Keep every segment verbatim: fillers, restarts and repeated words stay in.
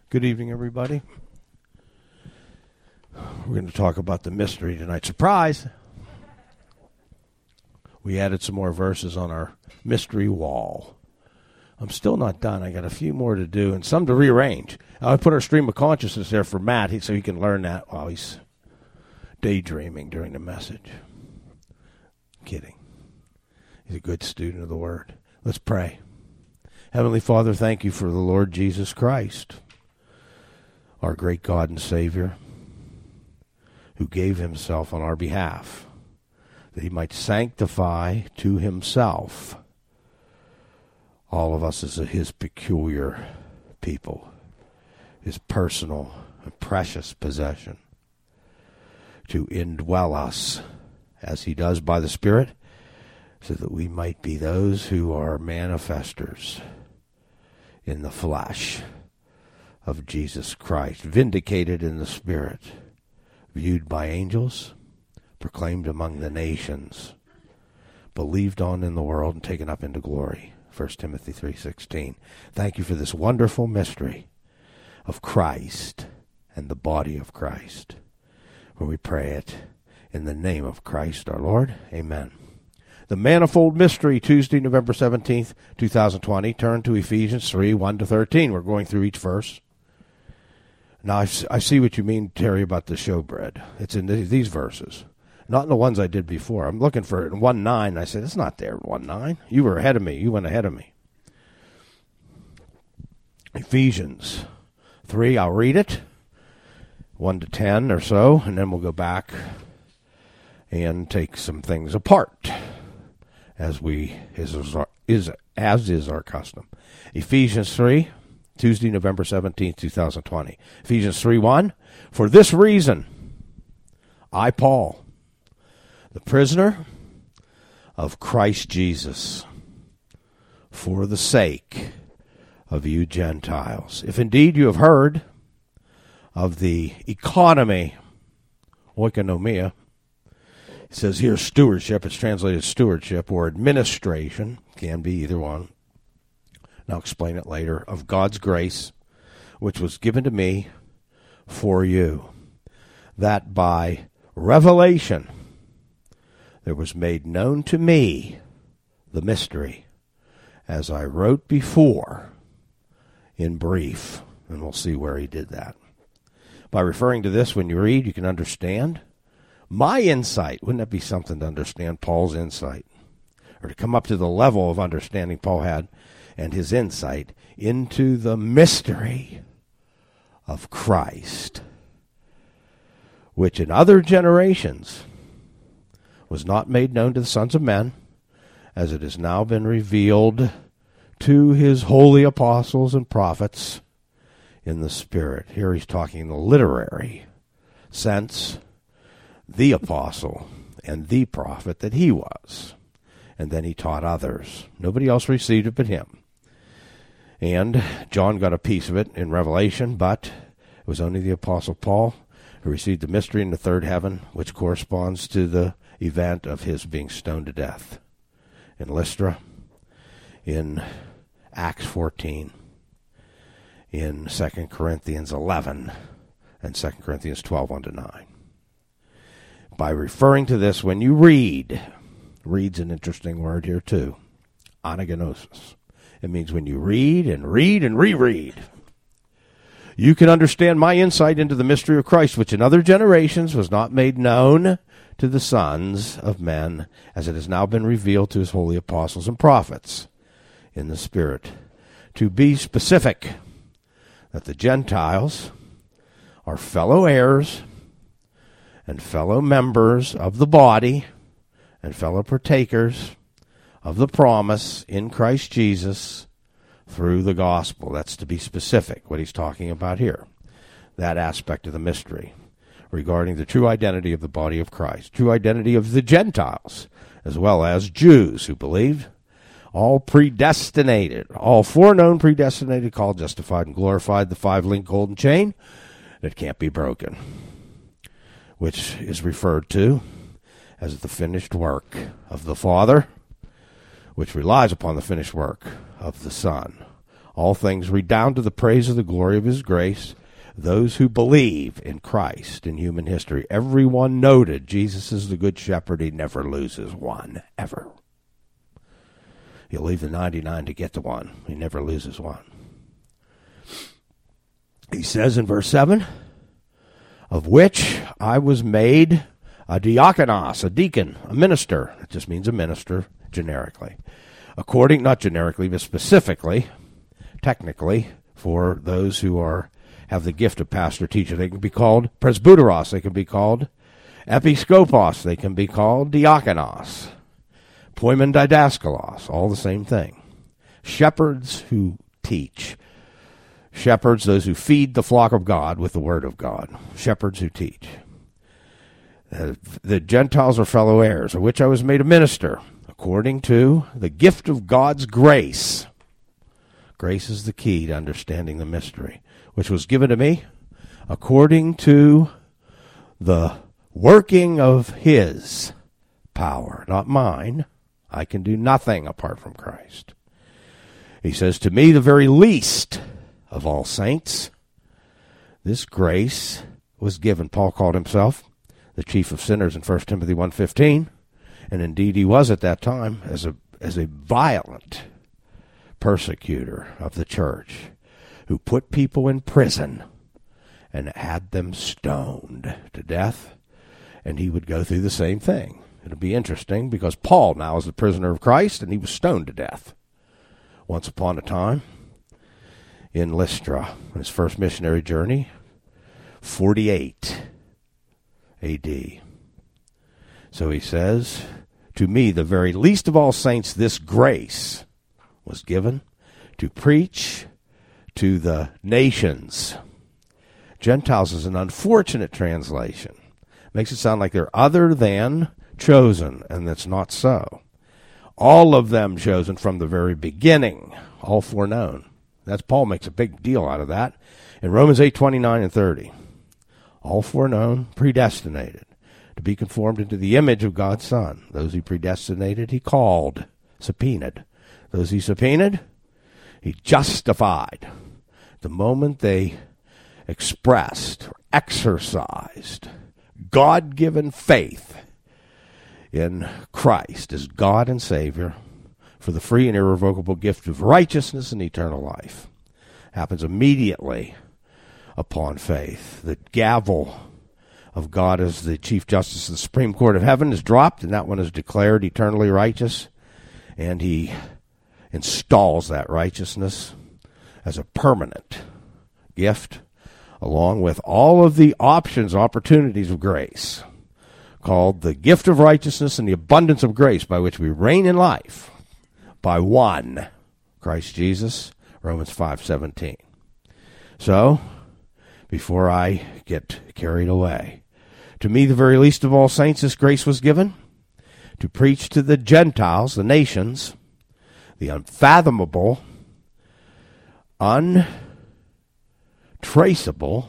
Good evening, everybody. We're going to talk about the mystery tonight. Surprise! We added some more verses on our mystery wall. I'm still not done. I got a few more to do and some to rearrange. I put our stream of consciousness there for Matt so he can learn that while he's daydreaming during the message. Kidding. He's a good student of the Word. Let's pray. Heavenly Father, thank you for the Lord Jesus Christ, our great God and Savior, who gave himself on our behalf, that he might sanctify to himself all of us as his peculiar people, his personal and precious possession, to indwell us as he does by the Spirit, so that we might be those who are manifestors in the flesh of Jesus Christ, vindicated in the Spirit, viewed by angels, proclaimed among the nations, believed on in the world, and taken up into glory. First Timothy three sixteen. Thank you for this wonderful mystery of Christ and the body of Christ. For we pray it in the name of Christ our Lord. Amen. The Manifold Mystery, Tuesday, November seventeenth, two thousand twenty. Turn to Ephesians three, one to thirteen. We're going through each verse. Now, I, I see what you mean, Terry, about the showbread. It's in the, these verses, not in the ones I did before. I'm looking for it in one nine. I said, it's not there in one nine. You were ahead of me. You went ahead of me. Ephesians three, I'll read it, one to ten or so, and then we'll go back and take some things apart, as we is, is as is our custom. Ephesians three, Tuesday, November seventeenth, two thousand twenty. Ephesians three one. For this reason, I, Paul, the prisoner of Christ Jesus, for the sake of you Gentiles, if indeed you have heard of the economy, oikonomia, it says here stewardship, it's translated stewardship, or administration, can be either one. I'll explain it later, of God's grace, which was given to me for you, that by revelation there was made known to me the mystery, as I wrote before in brief, and we'll see where he did that. By referring to this, when you read, you can understand my insight. Wouldn't that be something to understand Paul's insight, or to come up to the level of understanding Paul had and his insight into the mystery of Christ, which in other generations was not made known to the sons of men, as it has now been revealed to his holy apostles and prophets in the Spirit. Here he's talking in the literary sense, the apostle and the prophet that he was. And then he taught others. Nobody else received it but him. And John got a piece of it in Revelation, but it was only the Apostle Paul who received the mystery in the third heaven, which corresponds to the event of his being stoned to death in Lystra, in Acts fourteen, in Second Corinthians eleven, and Second Corinthians twelve, one to nine. By referring to this, when you read, read's an interesting word here too, anagnosis. It means when you read and read and reread, you can understand my insight into the mystery of Christ, which in other generations was not made known to the sons of men, as it has now been revealed to his holy apostles and prophets in the Spirit. To be specific, that the Gentiles are fellow heirs and fellow members of the body and fellow partakers of the promise in Christ Jesus through the gospel. That's to be specific, what he's talking about here. That aspect of the mystery regarding the true identity of the body of Christ, true identity of the Gentiles, as well as Jews who believed, all predestinated, all foreknown, predestinated, called, justified, and glorified, the five-link golden chain that can't be broken, which is referred to as the finished work of the Father, which relies upon the finished work of the Son. All things redound to the praise of the glory of his grace. Those who believe in Christ in human history, everyone noted Jesus is the good shepherd. He never loses one, ever. He'll leave the ninety-nine to get the one. He never loses one. He says in verse seven, of which I was made a diakonos, a deacon, a minister. It just means a minister generically. According, not generically, but specifically, technically, for those who are have the gift of pastor teacher. They can be called presbyteros. They can be called episkopos. They can be called diakonos. Poimen didaskalos. All the same thing. Shepherds who teach. Shepherds, those who feed the flock of God with the word of God. Shepherds who teach. Uh, the Gentiles are fellow heirs, of which I was made a minister, according to the gift of God's grace. Grace is the key to understanding the mystery, which was given to me according to the working of his power, not mine. I can do nothing apart from Christ. He says, to me, the very least of all saints, this grace was given. Paul called himself the chief of sinners in First Timothy one fifteen, and indeed he was at that time as a as a violent persecutor of the church who put people in prison and had them stoned to death, and he would go through the same thing. It'll be interesting because Paul now is the prisoner of Christ, and he was stoned to death once upon a time in Lystra, on his first missionary journey, forty-eight A D. So he says, to me, the very least of all saints, this grace was given to preach to the nations. Gentiles is an unfortunate translation. Makes it sound like they're other than chosen, and that's not so. All of them chosen from the very beginning, all foreknown. That's Paul makes a big deal out of that in Romans eight twenty-nine and thirty. All foreknown, predestinated to be conformed into the image of God's Son. Those he predestinated, he called, subpoenaed. Those he subpoenaed, he justified. The moment they expressed or exercised God-given faith in Christ as God and Savior for the free and irrevocable gift of righteousness and eternal life. Happens immediately upon faith. The gavel of God as the Chief Justice of the Supreme Court of Heaven is dropped, and that one is declared eternally righteous, and he installs that righteousness as a permanent gift, along with all of the options, opportunities of grace, called the gift of righteousness and the abundance of grace by which we reign in life by one, Christ Jesus, Romans five seventeen. So, before I get carried away, to me, the very least of all saints, this grace was given to preach to the Gentiles, the nations, the unfathomable, untraceable,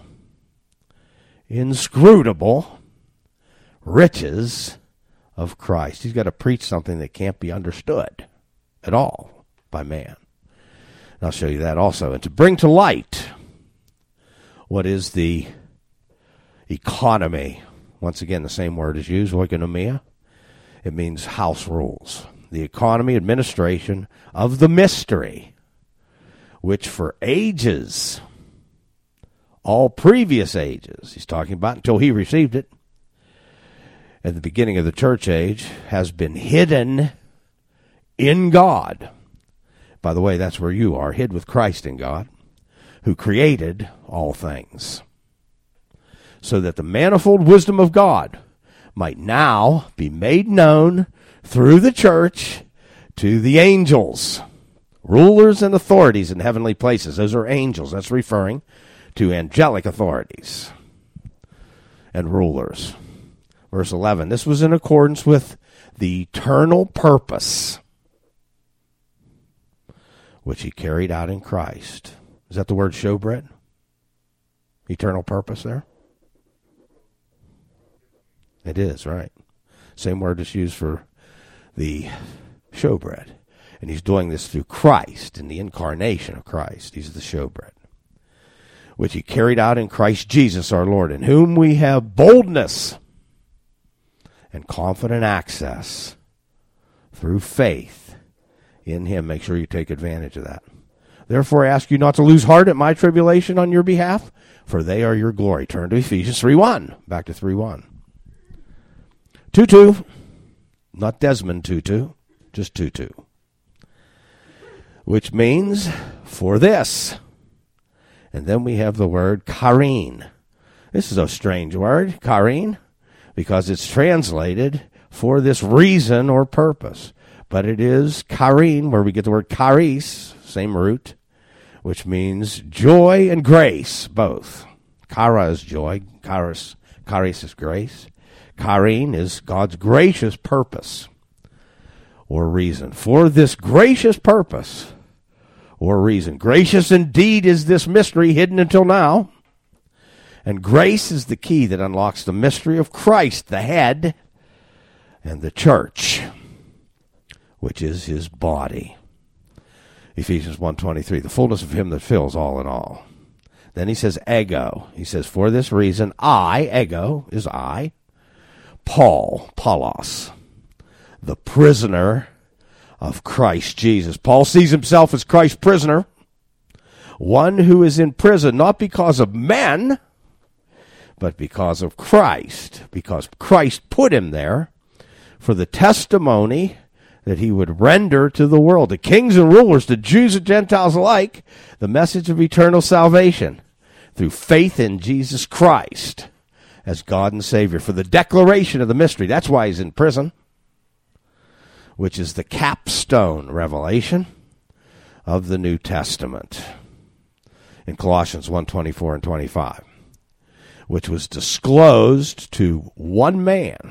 inscrutable riches of Christ. He's got to preach something that can't be understood at all by man. And I'll show you that also. And to bring to light what is the economy. Once again, the same word is used, oikonomia. It means house rules. The economy, administration of the mystery, which for ages, all previous ages, he's talking about until he received it, at the beginning of the church age, has been hidden in God. By the way, that's where you are, hid with Christ in God, who created all things, so that the manifold wisdom of God might now be made known through the church to the angels, rulers and authorities in heavenly places. Those are angels. That's referring to angelic authorities and rulers. Verse eleven, this was in accordance with the eternal purpose which he carried out in Christ. Is that the word showbread? Eternal purpose there? It is, right. Same word is used for the showbread. And he's doing this through Christ, in the incarnation of Christ. He's the showbread, which he carried out in Christ Jesus our Lord, in whom we have boldness and confident access through faith in him. Make sure you take advantage of that. Therefore, I ask you not to lose heart at my tribulation on your behalf, for they are your glory. Turn to Ephesians three one. Back to three one. Tutu. Not Desmond Tutu, just Tutu. Which means, for this. And then we have the word charin. This is a strange word, charin, because it's translated for this reason or purpose. But it is charin, where we get the word charis, same root, which means joy and grace, both. Chara is joy, charis, charis is grace. Charin is God's gracious purpose or reason. For this gracious purpose or reason. Gracious indeed is this mystery hidden until now. And grace is the key that unlocks the mystery of Christ, the head, and the church, which is his body. Ephesians one twenty-three, the fullness of him that fills all in all. Then he says ego. He says, for this reason, I, ego is I, Paul, Paulos, the prisoner of Christ Jesus. Paul sees himself as Christ's prisoner, one who is in prison not because of men, but because of Christ, because Christ put him there for the testimony that he would render to the world, to kings and rulers, to Jews and Gentiles alike, the message of eternal salvation through faith in Jesus Christ as God and Savior, for the declaration of the mystery. That's why he's in prison, which is the capstone revelation of the New Testament in Colossians one twenty-four and twenty-five, which was disclosed to one man,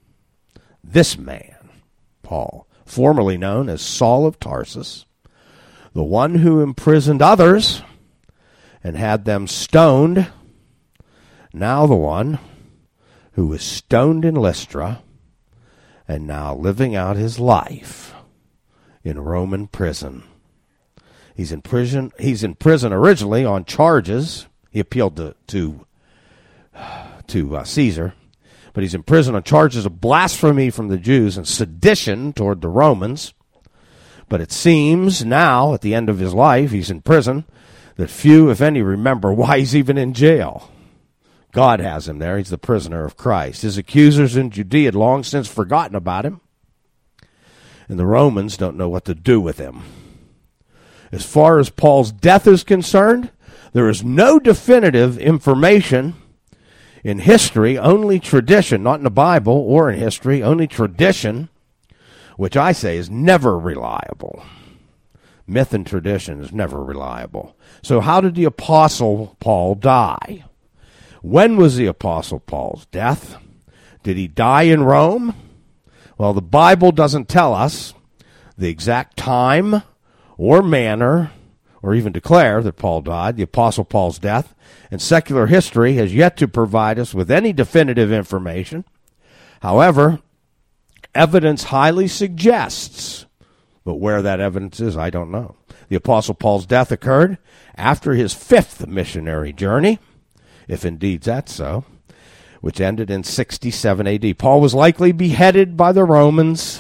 this man, Paul, formerly known as Saul of Tarsus, the one who imprisoned others and had them stoned, now the one who was stoned in Lystra and now living out his life in Roman prison. He's in prison. He's in prison originally on charges. He appealed to to, to uh, Caesar, but he's in prison on charges of blasphemy from the Jews and sedition toward the Romans. But it seems now, at the end of his life, he's in prison, that few, if any, remember why he's even in jail. God has him there. He's the prisoner of Christ. His accusers in Judea had long since forgotten about him, and the Romans don't know what to do with him. As far as Paul's death is concerned, there is no definitive information in history, only tradition, not in the Bible or in history, only tradition, which I say is never reliable. Myth and tradition is never reliable. So how did the Apostle Paul die? When was the Apostle Paul's death? Did he die in Rome? Well, the Bible doesn't tell us the exact time or manner, or even declare that Paul died, the Apostle Paul's death, and secular history has yet to provide us with any definitive information. However, evidence highly suggests, but where that evidence is, I don't know. The Apostle Paul's death occurred after his fifth missionary journey, if indeed that's so, which ended in sixty-seven A D. Paul was likely beheaded by the Romans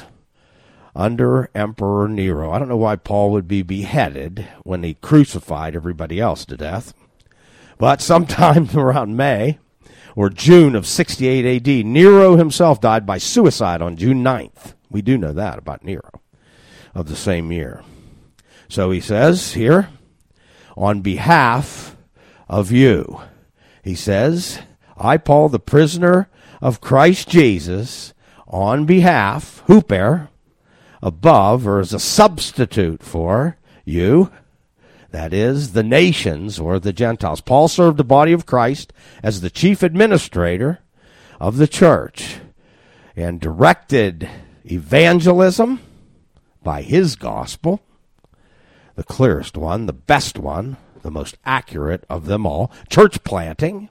under Emperor Nero. I don't know why Paul would be beheaded when he crucified everybody else to death. But sometime around May or June of sixty-eight A D, Nero himself died by suicide on June ninth. We do know that about Nero of the same year. So he says here, on behalf of you, he says, I, Paul, the prisoner of Christ Jesus, on behalf, huper, above, or as a substitute for you, that is, the nations or the Gentiles. Paul served the body of Christ as the chief administrator of the church and directed evangelism by his gospel, the clearest one, the best one, the most accurate of them all, church planting,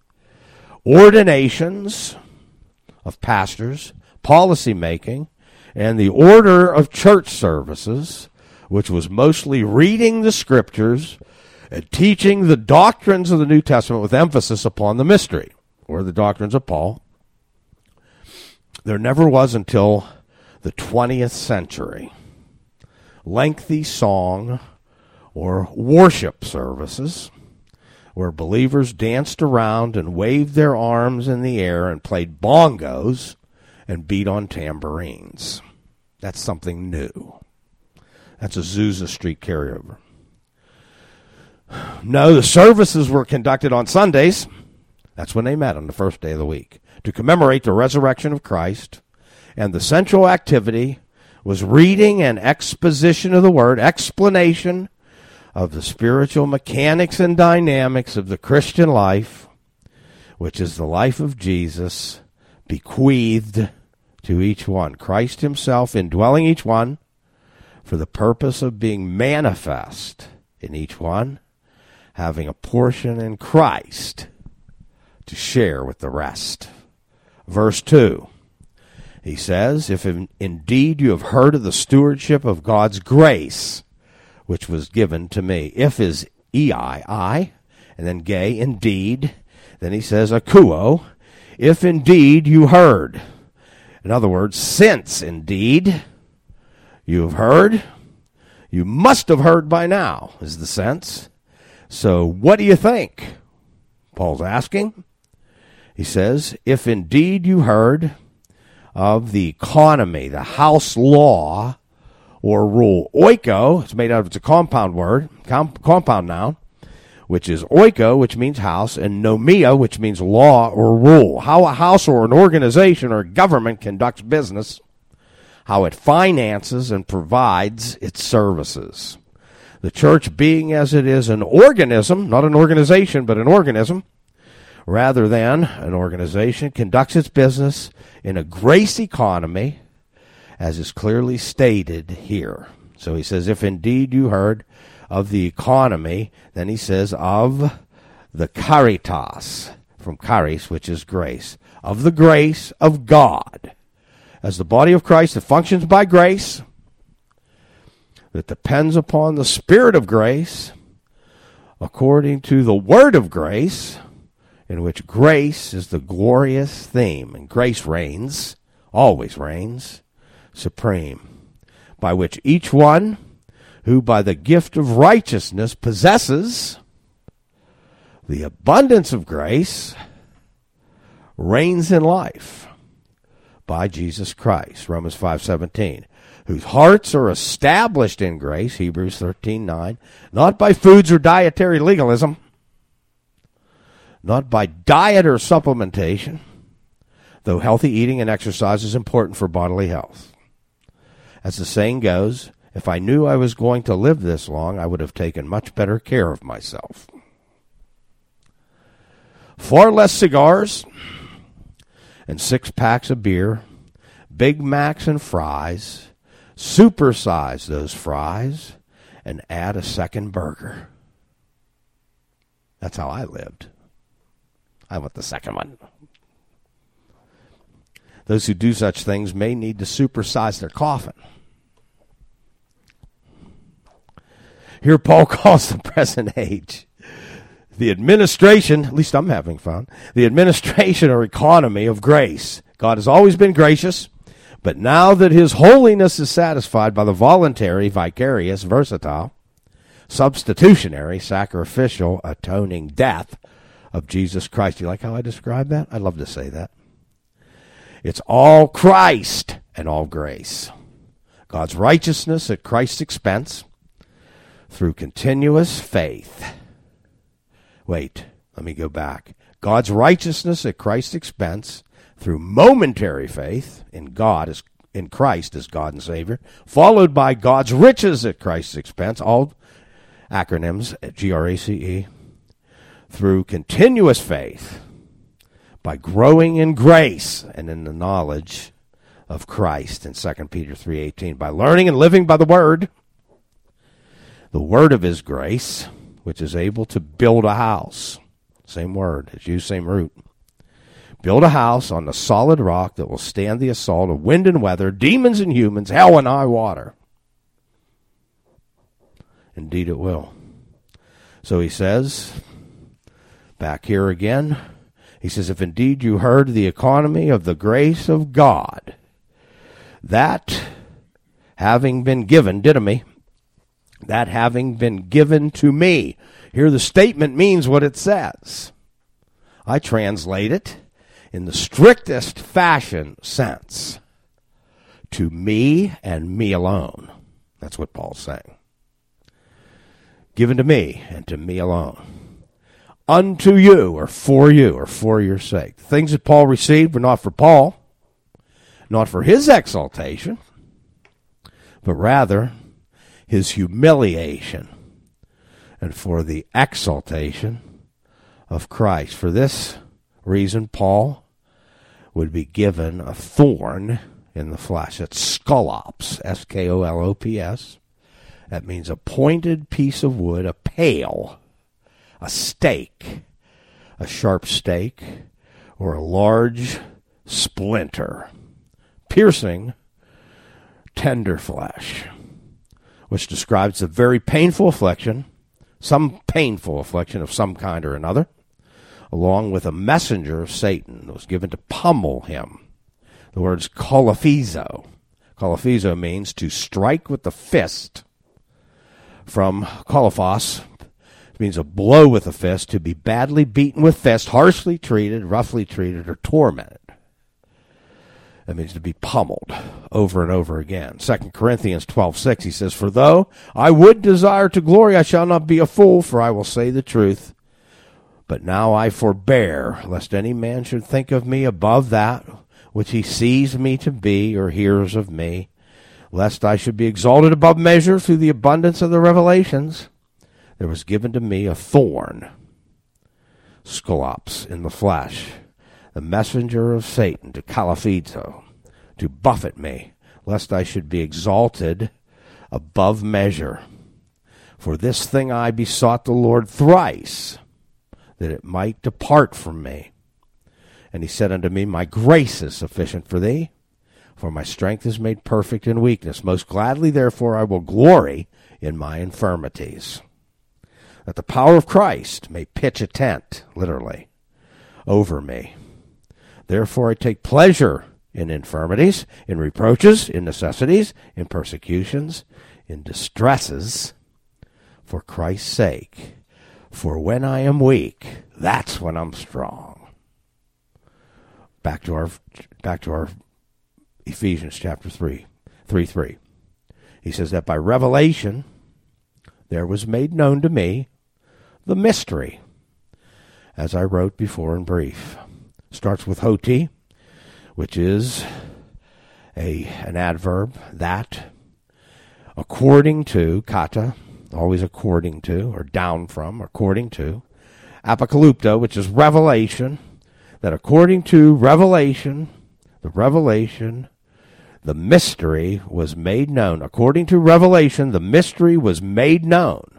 ordinations of pastors, policy making, and the order of church services, which was mostly reading the scriptures and teaching the doctrines of the New Testament with emphasis upon the mystery, or the doctrines of Paul, there never was until the twentieth century lengthy song or worship services where believers danced around and waved their arms in the air and played bongos and beat on tambourines. That's something new. That's a Azusa Street carryover. No, the services were conducted on Sundays. That's when they met, on the first day of the week, to commemorate the resurrection of Christ. And the central activity was reading and exposition of the Word, explanation of the spiritual mechanics and dynamics of the Christian life, which is the life of Jesus, bequeathed to each one. Christ himself indwelling each one for the purpose of being manifest in each one, having a portion in Christ to share with the rest. Verse two, he says, if in, indeed you have heard of the stewardship of God's grace, which was given to me. If is E I, I, and then gay, indeed. Then he says, akuo, if indeed you heard. In other words, since indeed you have heard, you must have heard by now, is the sense. So what do you think? Paul's asking. He says, if indeed you heard of the economy, the house law or rule. Oiko, it's made out of, it's a compound word, com- compound noun, which is oiko, which means house, and nomia, which means law or rule. How a house or an organization or government conducts business, how it finances and provides its services. The church being as it is an organism, not an organization, but an organism, rather than an organization, conducts its business in a grace economy, as is clearly stated here. So he says, if indeed you heard of the economy, then he says, of the caritas, from charis, which is grace, of the grace of God, as the body of Christ that functions by grace, that depends upon the Spirit of grace, according to the word of grace, in which grace is the glorious theme, and grace reigns, always reigns, supreme, by which each one who by the gift of righteousness possesses the abundance of grace reigns in life by Jesus Christ, Romans five seventeen, whose hearts are established in grace, Hebrews thirteen nine, not by foods or dietary legalism, not by diet or supplementation, though healthy eating and exercise is important for bodily health. As the saying goes, if I knew I was going to live this long, I would have taken much better care of myself. Far less cigars and six packs of beer, Big Macs and fries, supersize those fries, and add a second burger. That's how I lived. I want the second one. Those who do such things may need to supersize their coffin. Here Paul calls the present age the administration, at least I'm having fun, the administration or economy of grace. God has always been gracious, but now that his holiness is satisfied by the voluntary, vicarious, versatile, substitutionary, sacrificial, atoning death of Jesus Christ. You like how I describe that? I'd love to say that. It's all Christ and all grace. God's righteousness at Christ's expense through continuous faith. Wait, let me go back. God's righteousness at Christ's expense through momentary faith in God as in Christ as God and Savior, followed by God's riches at Christ's expense, all acronyms, G R A C E, through continuous faith, by growing in grace and in the knowledge of Christ in Second Peter three eighteen, by learning and living by the Word, the Word of His grace, which is able to build a house. Same word, it's used, same root. build a house on the solid rock that will stand the assault of wind and weather, demons and humans, hell and high water. Indeed it will. So he says, back here again, he says, if indeed you heard the economy of the grace of God, that having been given, didomi, that having been given to me. Here the statement means what it says. I translate it in the strictest fashion sense. To me and me alone. That's what Paul's saying. Given to me and to me alone. Unto you, or for you, or for your sake. The things that Paul received were not for Paul, not for his exaltation, but rather his humiliation and for the exaltation of Christ. For this reason, Paul would be given a thorn in the flesh. It's skolops, S K O L O P S. That means a pointed piece of wood, a pale, a stake, a sharp stake, or a large splinter, piercing tender flesh, which describes a very painful affliction, some painful affliction of some kind or another, along with a messenger of Satan that was given to pummel him. The word's kolophizo. Kolophizo means to strike with the fist. From kolophos, it means a blow with a fist, to be badly beaten with fist, harshly treated, roughly treated, or tormented. That means to be pummeled over and over again. Second Corinthians twelve six, he says, for though I would desire to glory, I shall not be a fool, for I will say the truth. But now I forbear, lest any man should think of me above that which he sees me to be or hears of me, lest I should be exalted above measure through the abundance of the revelations. There was given to me a thorn, skolops, in the flesh, the messenger of Satan, to kalaphizo, to buffet me, lest I should be exalted above measure. For this thing I besought the Lord thrice, that it might depart from me. And he said unto me, my grace is sufficient for thee, for my strength is made perfect in weakness. Most gladly, therefore, I will glory in my infirmities, that the power of Christ may pitch a tent, literally, over me. Therefore I take pleasure in infirmities, in reproaches, in necessities, in persecutions, in distresses, for Christ's sake. For when I am weak, that's when I'm strong. Back to our back to our Ephesians chapter three, three three. He says that by revelation there was made known to me the mystery, as I wrote before in brief. Starts with hoti, which is a an adverb, that, according to, kata, always according to, or down from, according to, apocalypto, which is revelation, that according to revelation, the revelation, the mystery was made known. According to revelation, the mystery was made known.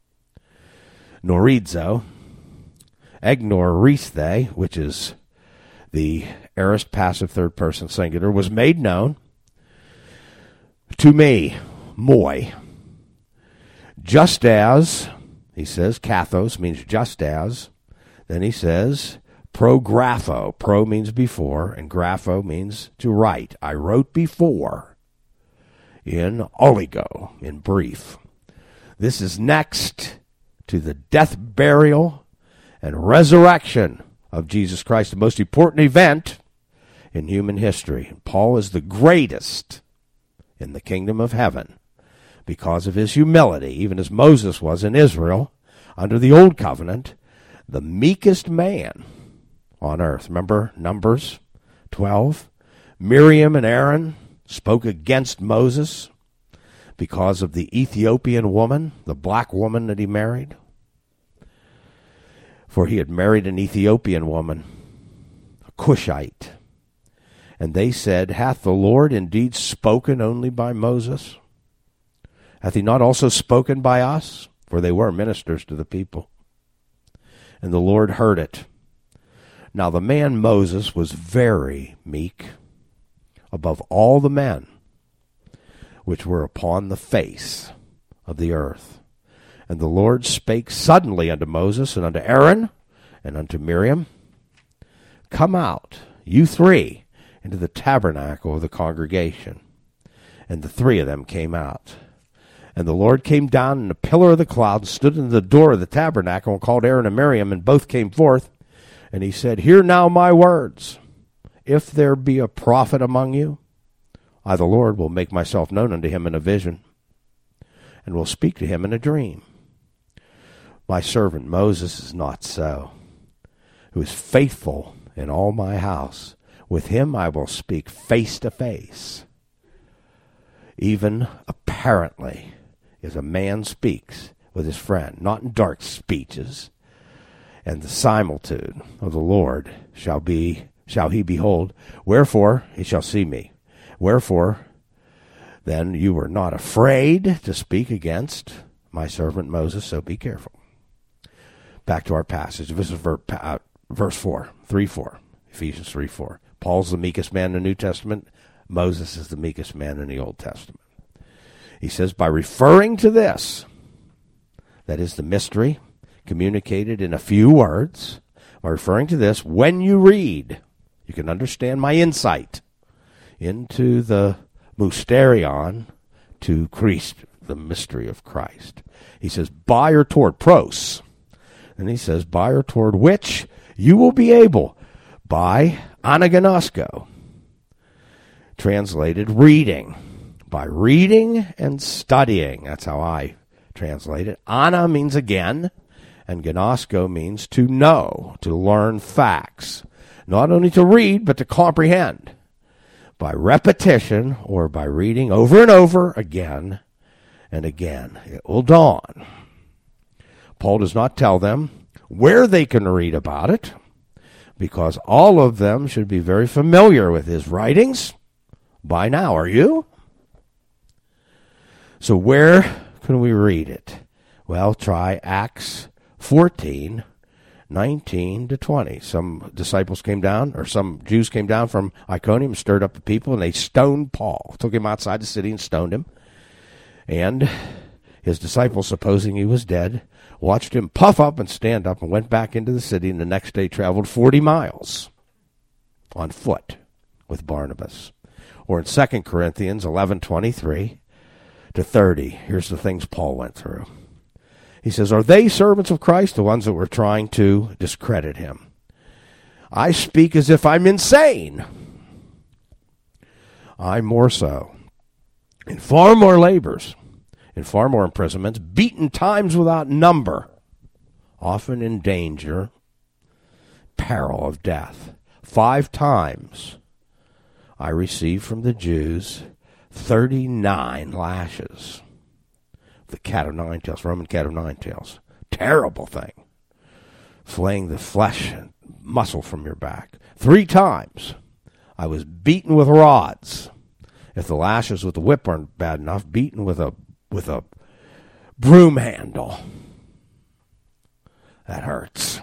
Norizo, egnoristhei, which is the aorist passive third person singular, was made known to me, moi. Just as, he says, kathos means just as. Then he says, pro grapho. Pro means before, and grapho means to write. I wrote before in oligo, in brief. This is next to the death, burial, and resurrection of Jesus Christ, the most important event in human history. Paul is the greatest in the kingdom of heaven because of his humility, even as Moses was in Israel under the old covenant, the meekest man on earth. Remember Numbers twelve? Miriam and Aaron spoke against Moses because of the Ethiopian woman, the black woman that he married. For he had married an Ethiopian woman, a Cushite. And they said, hath the Lord indeed spoken only by Moses? Hath he not also spoken by us? For they were ministers to the people. And the Lord heard it. Now the man Moses was very meek above all the men which were upon the face of the earth. And the Lord spake suddenly unto Moses and unto Aaron and unto Miriam, Come out, you three, into the tabernacle of the congregation. And the three of them came out. And the Lord came down in a pillar of the cloud and stood in the door of the tabernacle and called Aaron and Miriam, and both came forth. And he said, Hear now my words. If there be a prophet among you, I, the Lord, will make myself known unto him in a vision, and will speak to him in a dream. My servant Moses is not so, who is faithful in all my house. With him I will speak face to face, even apparently, as a man speaks with his friend, not in dark speeches. And the similitude of the Lord shall be, shall he behold. Wherefore he shall see me. Wherefore then you were not afraid to speak against my servant Moses, so be careful. Back to our passage. This is verse, uh, verse four, three four, Ephesians three four. Paul's the meekest man in the New Testament. Moses is the meekest man in the Old Testament. He says, by referring to this, that is the mystery communicated in a few words, by referring to this, when you read, you can understand my insight into the mysterion to Christ, the mystery of Christ. He says, by or toward, pros. And he says, by or toward which you will be able, by anagnosko, translated reading. By reading and studying. That's how I translate it. Ana means again, and gnosko means to know, to learn facts. Not only to read, but to comprehend. By repetition, or by reading over and over again and again, it will dawn. Paul does not tell them where they can read about it, because all of them should be very familiar with his writings by now. Are you? So where can we read it? Well, try Acts fourteen, nineteen to twenty. Some disciples came down, or some Jews came down from Iconium, stirred up the people, and they stoned Paul. Took him outside the city and stoned him. And his disciples, supposing he was dead, watched him puff up and stand up and went back into the city, and the next day traveled forty miles on foot with Barnabas. Or in Second Corinthians eleven twenty-three to thirty, here's the things Paul went through. He says, are they servants of Christ, the ones that were trying to discredit him? I speak as if I'm insane. I more so. In far more labors, in far more imprisonments, beaten times without number, often in danger, peril of death. Five times I received from the Jews thirty-nine lashes. The cat of nine tails, Roman cat of nine tails. Terrible thing. Flaying the flesh and muscle from your back. Three times I was beaten with rods. If the lashes with the whip aren't bad enough, beaten with a with a broom handle. That hurts.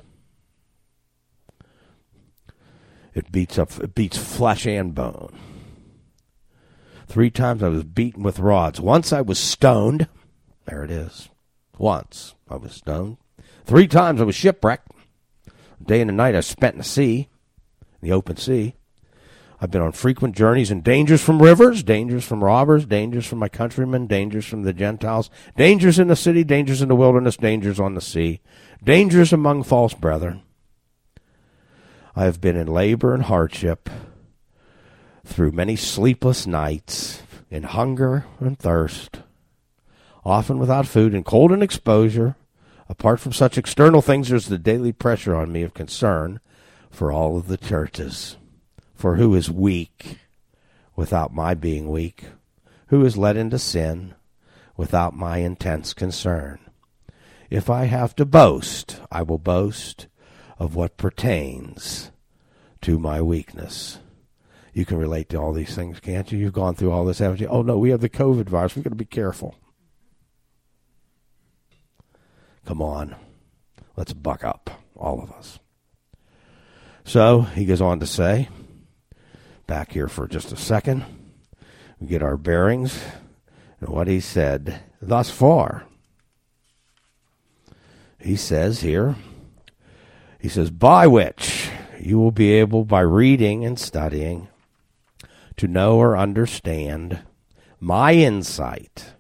It beats up it beats flesh and bone. Three times I was beaten with rods. Once I was stoned. There it is. Once I was stoned. Three times I was shipwrecked. Day and a night I spent in the sea, in the open sea. I've been on frequent journeys and dangers from rivers, dangers from robbers, dangers from my countrymen, dangers from the Gentiles, dangers in the city, dangers in the wilderness, dangers on the sea, dangers among false brethren. I have been in labor and hardship through many sleepless nights, in hunger and thirst, often without food, in cold and exposure. Apart from such external things, there's the daily pressure on me of concern for all of the churches. For who is weak without my being weak? Who is led into sin without my intense concern? If I have to boast, I will boast of what pertains to my weakness. You can relate to all these things, can't you? You've gone through all this, haven't you? Oh, no, we have the COVID virus. We've got to be careful. Come on. Let's buck up, all of us. So he goes on to say, back here for just a second, we get our bearings and what he said thus far. He says here, he says, by which you will be able, by reading and studying, to know or understand my insight,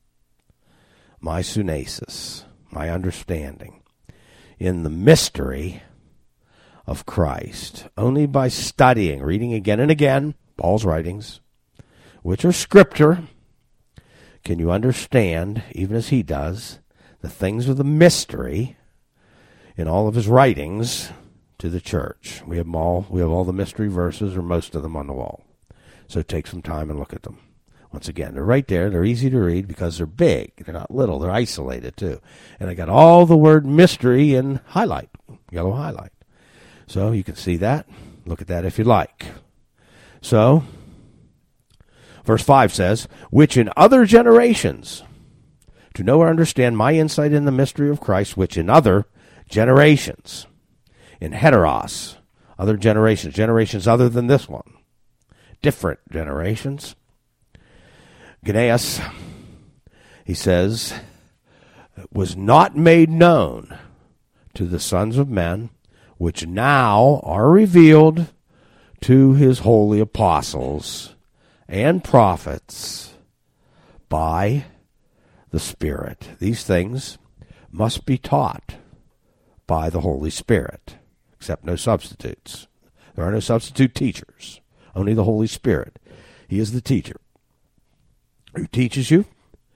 my sunesis, my understanding in the mystery of Christ. Only by studying, reading again and again, Paul's writings, which are scripture, can you understand, even as he does, the things of the mystery in all of his writings to the church. We have them all, we have all the mystery verses, or most of them, on the wall. So take some time and look at them. Once again, they're right there. They're easy to read because they're big. They're not little. They're isolated, too. And I got all the word mystery in highlight, yellow highlight. So you can see that. Look at that if you like. So, verse five says, which in other generations, to know or understand my insight in the mystery of Christ, which in other generations, in heteros, other generations, generations other than this one, different generations. Gnaeus, he says, was not made known to the sons of men, which now are revealed to his holy apostles and prophets by the Spirit. These things must be taught by the Holy Spirit, except no substitutes. There are no substitute teachers, only the Holy Spirit. He is the teacher who teaches you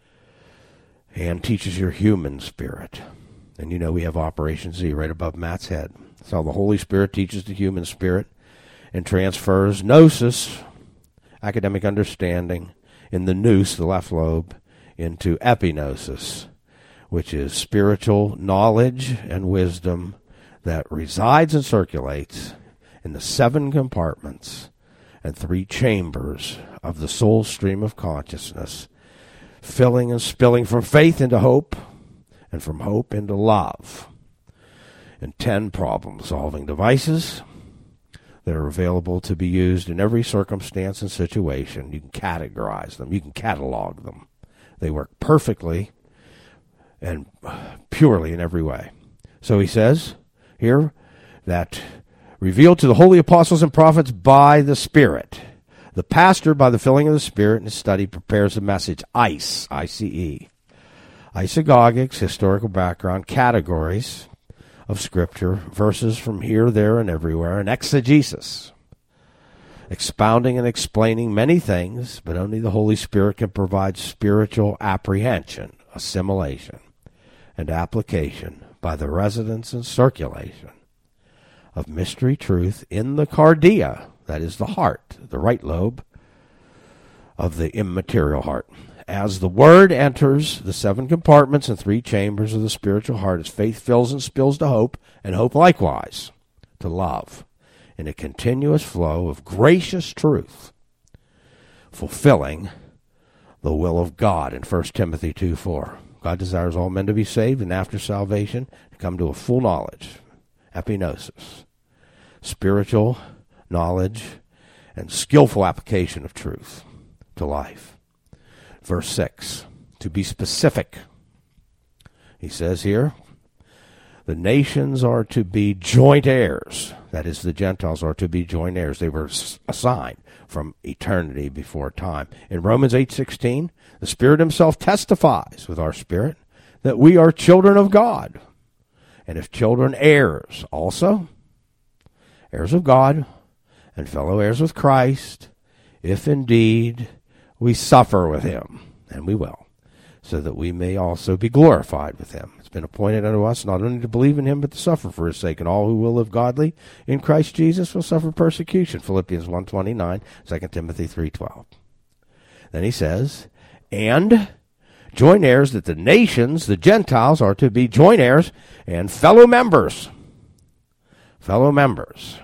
and teaches your human spirit. And you know we have Operation Z right above Matt's head. That's how the Holy Spirit teaches the human spirit and transfers gnosis, academic understanding, in the nous, the left lobe, into epignosis, which is spiritual knowledge and wisdom that resides and circulates in the seven compartments and three chambers of the soul stream of consciousness, filling and spilling from faith into hope and from hope into love. And ten problem-solving devices that are available to be used in every circumstance and situation. You can categorize them. You can catalog them. They work perfectly and purely in every way. So he says here that revealed to the holy apostles and prophets by the Spirit. The pastor, by the filling of the Spirit in his study, prepares the message. I C E, I C E. Isagogics, historical background, categories of Scripture, verses from here, there, and everywhere, and exegesis, expounding and explaining many things, but only the Holy Spirit can provide spiritual apprehension, assimilation, and application by the residence and circulation of mystery truth in the cardia, that is the heart, the right lobe of the immaterial heart. As the word enters the seven compartments and three chambers of the spiritual heart, as faith fills and spills to hope, and hope likewise to love, in a continuous flow of gracious truth, fulfilling the will of God in First Timothy two four. God desires all men to be saved, and after salvation, to come to a full knowledge, epignosis, spiritual knowledge, and skillful application of truth to life. Verse six, to be specific, he says here, the nations are to be joint heirs. That is, the Gentiles are to be joint heirs. They were assigned from eternity before time. In Romans eight sixteen, the Spirit himself testifies with our spirit that we are children of God. And if children, heirs also, heirs of God, and fellow heirs with Christ, if indeed we suffer with him, and we will, so that we may also be glorified with him. It's been appointed unto us not only to believe in him, but to suffer for his sake. And all who will live godly in Christ Jesus will suffer persecution. Philippians one twenty-nine, Second Timothy three twelve. Then he says, and joint heirs, that the nations, the Gentiles, are to be joint heirs and fellow members. Fellow members.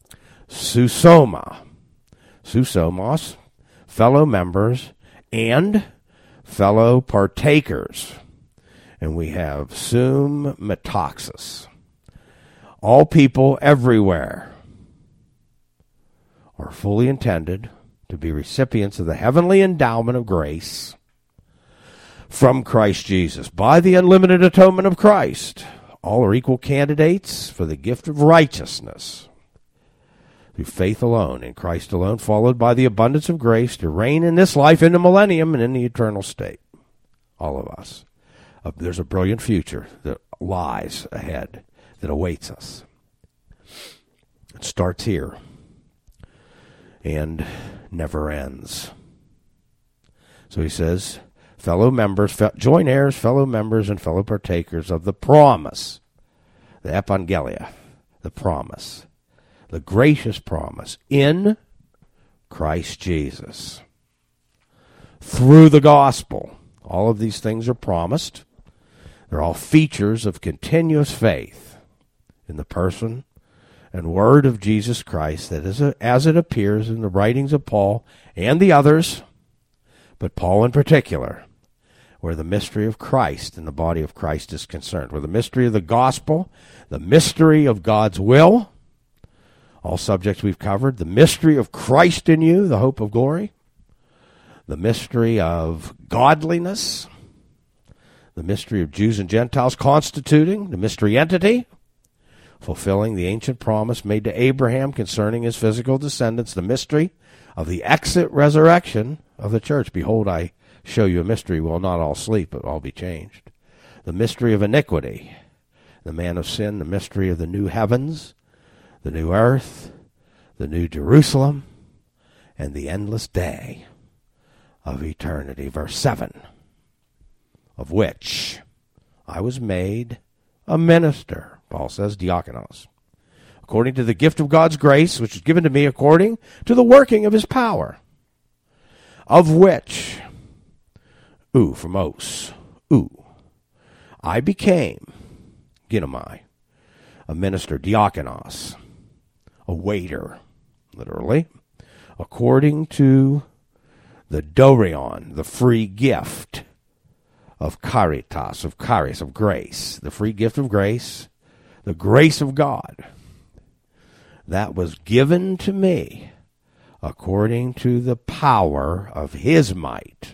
Susoma. Susomos. Fellow members and fellow partakers. And we have sum metoxis. All people everywhere are fully intended to be recipients of the heavenly endowment of grace from Christ Jesus. By the unlimited atonement of Christ, all are equal candidates for the gift of righteousness through faith alone, in Christ alone, followed by the abundance of grace to reign in this life, in the millennium, and in the eternal state. All of us. Uh, there's a brilliant future that lies ahead, that awaits us. It starts here and never ends. So he says, fellow members, fe- joint heirs, fellow members, and fellow partakers of the promise, the evangelia, the promise, the gracious promise in Christ Jesus. Through the gospel, all of these things are promised. They're all features of continuous faith in the person and word of Jesus Christ, that is a, as it appears in the writings of Paul and the others, but Paul in particular, where the mystery of Christ and the body of Christ is concerned, where the mystery of the gospel, the mystery of God's will, all subjects we've covered, the mystery of Christ in you, the hope of glory, the mystery of godliness, the mystery of Jews and Gentiles constituting the mystery entity, fulfilling the ancient promise made to Abraham concerning his physical descendants, the mystery of the exit resurrection of the church. Behold, I show you a mystery. We'll not all sleep, but all be changed. The mystery of iniquity, the man of sin, the mystery of the new heavens, the new earth, the new Jerusalem, and the endless day of eternity. Verse seven, of which I was made a minister, Paul says, diakonos, according to the gift of God's grace, which is given to me according to the working of his power, of which, oo, from os, oo, I became, ginomai, a minister, diakonos, a waiter, literally, according to the dorion, the free gift of caritas, of charis, of grace, the free gift of grace, the grace of God, that was given to me according to the power of his might.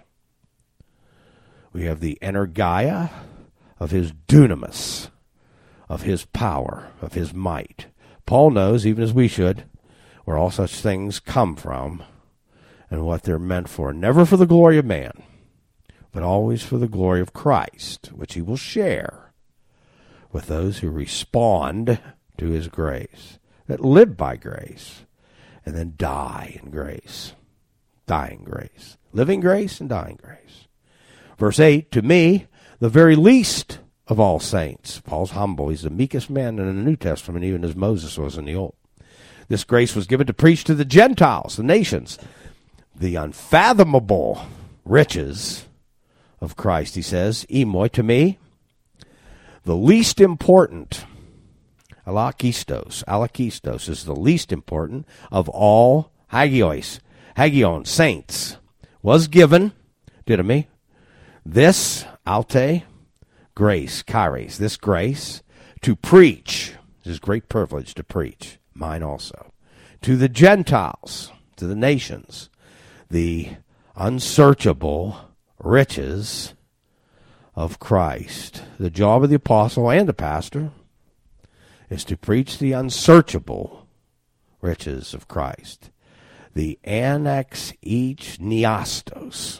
We have the energia of his dunamis, of his power, of his might. Paul knows, even as we should, where all such things come from and what they're meant for. Never for the glory of man, but always for the glory of Christ, which he will share with those who respond to his grace, that live by grace, and then die in grace. Dying grace. Living grace and dying grace. Verse eight, to me, the very least of all saints. Paul's humble. He's the meekest man in the New Testament, even as Moses was in the Old. This grace was given to preach to the Gentiles, the nations, the unfathomable riches of Christ, he says, emoi, to me, the least important, alakistos, alakistos is the least important of all hagios, hagion, saints, was given, didomi, this, alte, grace, charis, this grace, to preach, it is great privilege to preach, mine also, to the Gentiles, to the nations, the unsearchable riches of Christ. The job of the apostle and the pastor is to preach the unsearchable riches of Christ. The annex each neastos,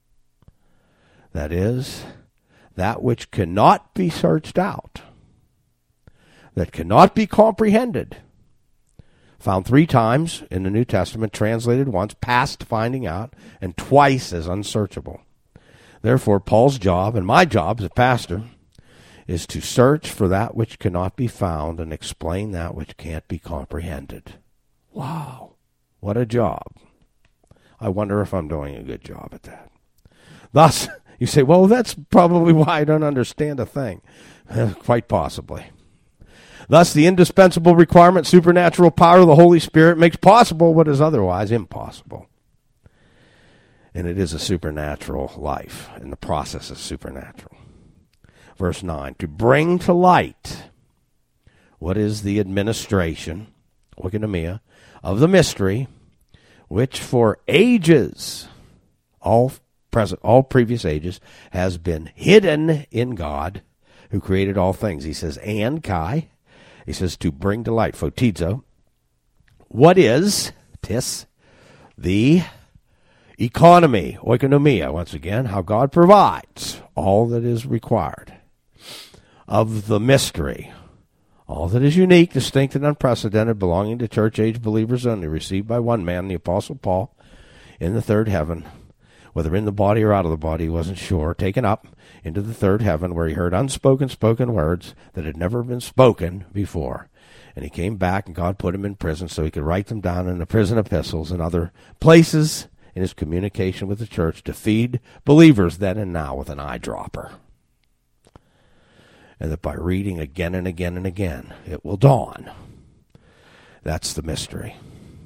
that is, that which cannot be searched out, that cannot be comprehended. Found three times in the New Testament, translated once, past finding out, and twice as unsearchable. Therefore, Paul's job, and my job as a pastor, is to search for that which cannot be found and explain that which can't be comprehended. Wow, what a job. I wonder if I'm doing a good job at that. Thus, you say, well, that's probably why I don't understand a thing. Quite possibly. Thus, the indispensable requirement, supernatural power of the Holy Spirit makes possible what is otherwise impossible. And it is a supernatural life, and the process is supernatural. Verse nine, to bring to light what is the administration, oikonomia, of the mystery, which for ages, all present, all previous ages, has been hidden in God, who created all things. He says, and Kai, he says, to bring to light, photizo, what is, tis, the economy, oikonomia, once again, how God provides all that is required of the mystery, all that is unique, distinct, and unprecedented, belonging to church-age believers only, received by one man, the Apostle Paul, in the third heaven, whether in the body or out of the body, he wasn't sure, taken up into the third heaven, where he heard unspoken spoken words that had never been spoken before. And he came back, and God put him in prison so he could write them down in the prison epistles and other places in his communication with the church to feed believers then and now with an eyedropper. And that by reading again and again and again, it will dawn. That's the mystery.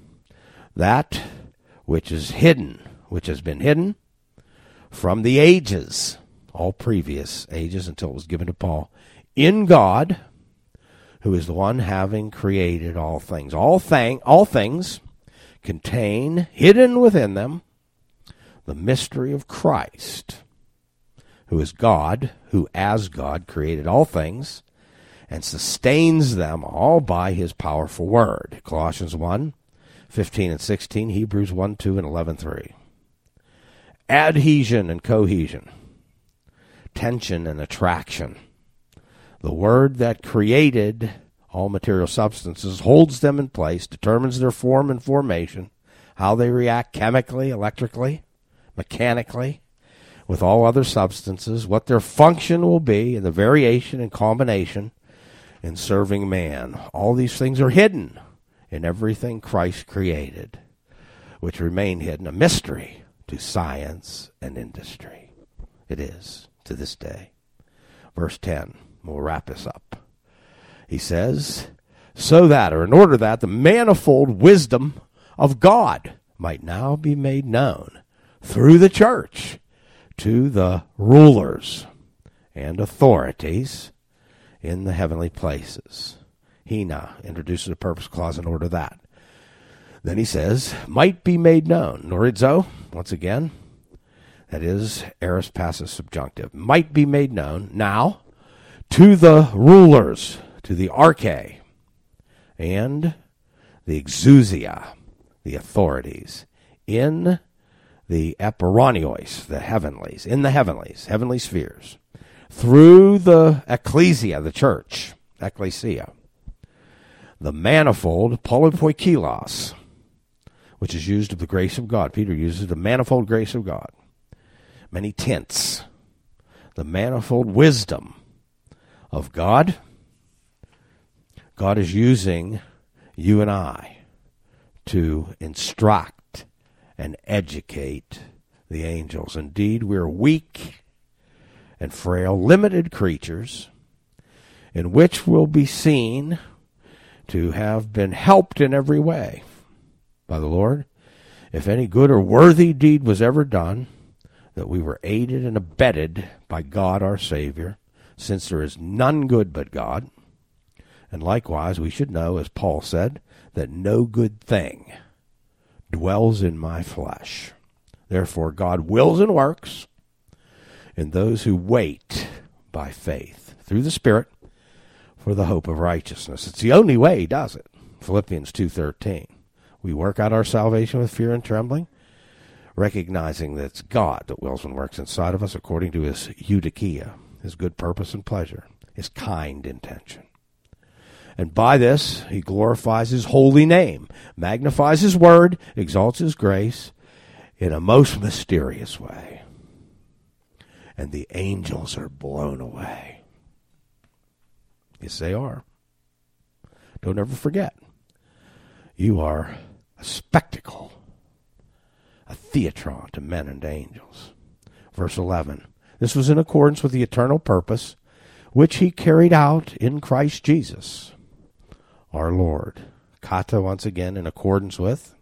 That which is hidden, which has been hidden from the ages, all previous ages until it was given to Paul, in God, who is the one having created all things. All, thing, all things contain, hidden within them, the mystery of Christ, who is God, who as God created all things and sustains them all by his powerful word. Colossians one, fifteen and sixteen, Hebrews one, two, and eleven, three. Adhesion and cohesion, tension and attraction. The word that created all material substances holds them in place, determines their form and formation, how they react chemically, electrically, mechanically, with all other substances, what their function will be, and the variation and combination in serving man. All these things are hidden in everything Christ created, which remain hidden, a mystery to science and industry. It is to this day. Verse ten, we'll wrap this up. He says, so that, or in order that, the manifold wisdom of God might now be made known through the church to the rulers and authorities in the heavenly places. Hina introduces a purpose clause in order that. Then he says, might be made known. Norizo, once again, that is aorist passive subjunctive. Might be made known now to the rulers, to the arche, and the exousia, the authorities, in the eperonios, the heavenlies, in the heavenlies, heavenly spheres, through the ecclesia, the church, ecclesia, the manifold polypoikilos, which is used of the grace of God. Peter uses the manifold grace of God. Many tints. The manifold wisdom of God. God is using you and I to instruct and educate the angels. Indeed, we're weak and frail, limited creatures in which will be seen to have been helped in every way by the Lord. If any good or worthy deed was ever done, that we were aided and abetted by God our Savior, since there is none good but God. And likewise, we should know, as Paul said, that no good thing dwells in my flesh. Therefore, God wills and works in those who wait by faith through the Spirit for the hope of righteousness. It's the only way he does it. Philippians two thirteen. We work out our salvation with fear and trembling, recognizing that it's God that wills and works inside of us according to his eudokia, his good purpose and pleasure, his kind intention. And by this, he glorifies his holy name, magnifies his word, exalts his grace in a most mysterious way. And the angels are blown away. Yes, they are. Don't ever forget, you are a spectacle, a theatron to men and angels. Verse eleven, this was in accordance with the eternal purpose which he carried out in Christ Jesus, our Lord. Kata, once again, in accordance with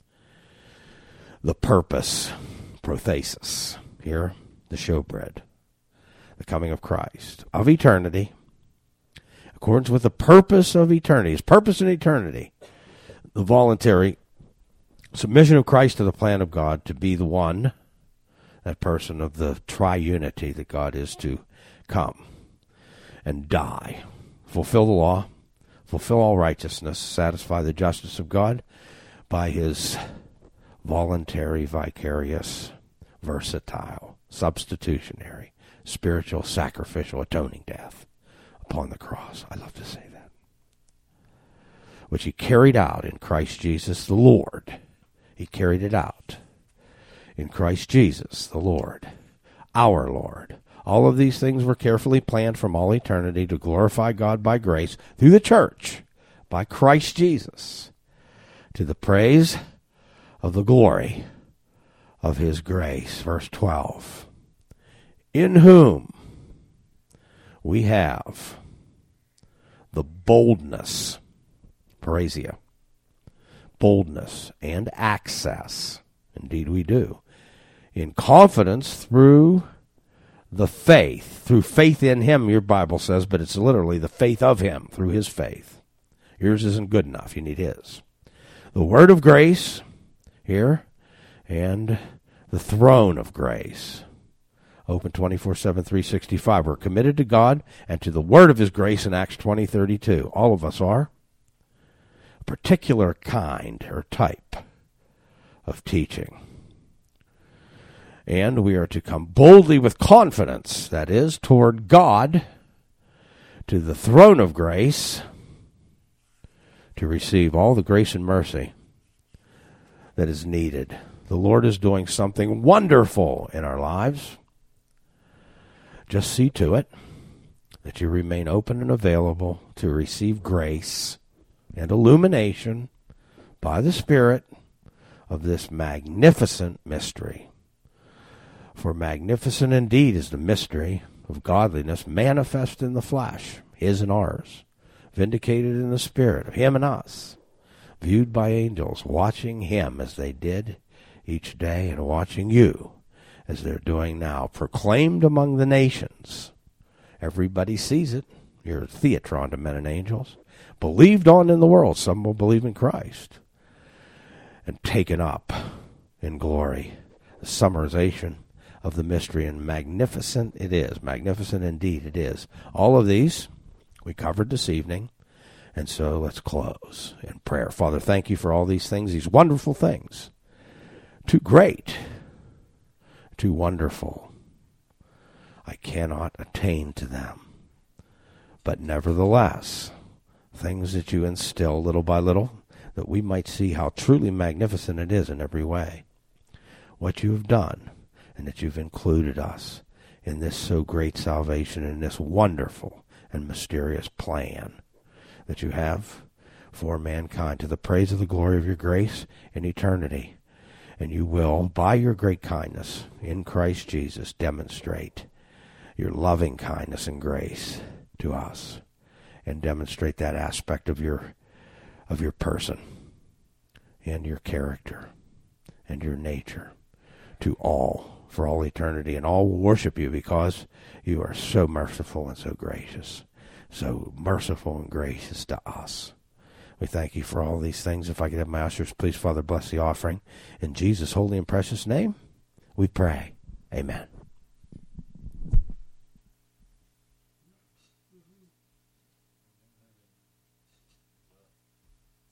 the purpose, prothesis, here, the showbread, the coming of Christ, of eternity, accordance with the purpose of eternity, his purpose in eternity, the voluntary Submission of Christ to the plan of God to be the one, that person of the triunity that God is to come and die, fulfill the law, fulfill all righteousness, satisfy the justice of God by his voluntary, vicarious, versatile, substitutionary, spiritual, sacrificial, atoning death upon the cross. I love to say that. Which he carried out in Christ Jesus the Lord. He carried it out in Christ Jesus the Lord, our Lord. All of these things were carefully planned from all eternity to glorify God by grace through the church, by Christ Jesus, to the praise of the glory of his grace. Verse twelve, in whom we have the boldness, parasia, boldness and access, indeed we do, in confidence through the faith, through faith in him, your Bible says, but it's literally the faith of him, through his faith. Yours isn't good enough, you need his. The word of grace here, and the throne of grace. Open twenty-four seven, three sixty-five. We're committed to God and to the word of his grace in Acts twenty thirty-two. All of us are. A particular kind or type of teaching. And we are to come boldly with confidence, that is, toward God, to the throne of grace, to receive all the grace and mercy that is needed. The Lord is doing something wonderful in our lives. Just see to it that you remain open and available to receive grace and illumination by the Spirit of this magnificent mystery. For magnificent indeed is the mystery of godliness manifest in the flesh, his and ours, vindicated in the Spirit of him and us, viewed by angels, watching him as they did each day and watching you as they're doing now, proclaimed among the nations. Everybody sees it. You're a theatron to men and angels. Believed on in the world. Some will believe in Christ. And taken up in glory. The summarization of the mystery, and magnificent it is. Magnificent indeed it is. All of these we covered this evening, and so let's close in prayer. Father, thank you for all these things, these wonderful things. Too great, too wonderful. I cannot attain to them. But nevertheless, things that you instill little by little, that we might see how truly magnificent it is in every way. What you have done, and that you've included us in this so great salvation, in this wonderful and mysterious plan that you have for mankind, to the praise of the glory of your grace in eternity. And you will, by your great kindness in Christ Jesus, demonstrate your loving kindness and grace to us, and demonstrate that aspect of your of your person and your character and your nature to all, for all eternity, and all will worship you because you are so merciful and so gracious, so merciful and gracious to us. We thank you for all these things. If I could have my ushers, please, Father, bless the offering. In Jesus' holy and precious name, we pray. Amen.